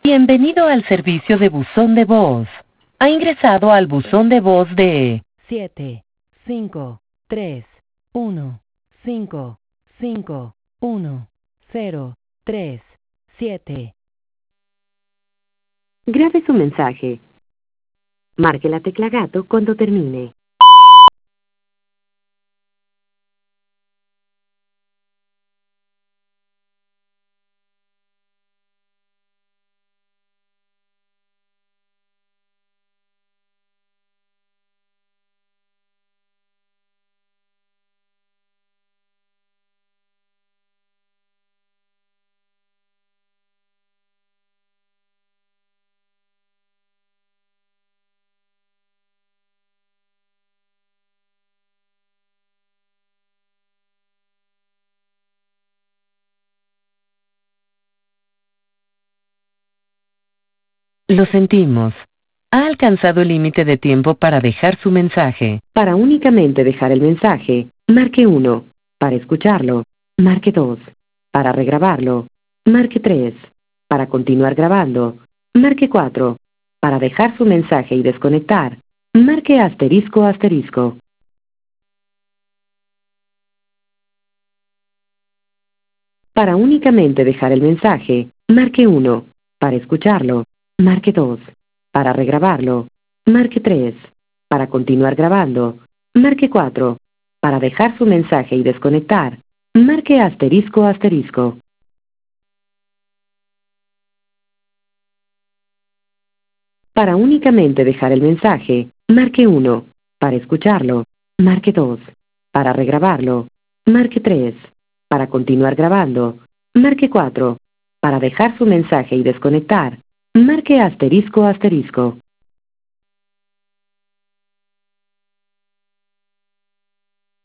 Bienvenido al servicio de buzón de voz. Ha ingresado al buzón de voz de 7-5-3-1-5-5-1-0-3-7. Grabe su mensaje. Marque la tecla gato cuando termine. Lo sentimos. Ha alcanzado el límite de tiempo para dejar su mensaje. Para únicamente dejar el mensaje, marque 1. Para escucharlo, marque 2. Para regrabarlo, marque 3. Para continuar grabando, marque 4. Para dejar su mensaje y desconectar, marque asterisco asterisco. Para únicamente dejar el mensaje, marque 1. Para escucharlo, marque 2. Para regrabarlo, marque 3. Para continuar grabando, marque 4. Para dejar su mensaje y desconectar, marque asterisco asterisco. Para únicamente dejar el mensaje, marque 1. Para escucharlo, marque 2. Para regrabarlo, marque 3. Para continuar grabando, marque 4. Para dejar su mensaje y desconectar, marque asterisco asterisco.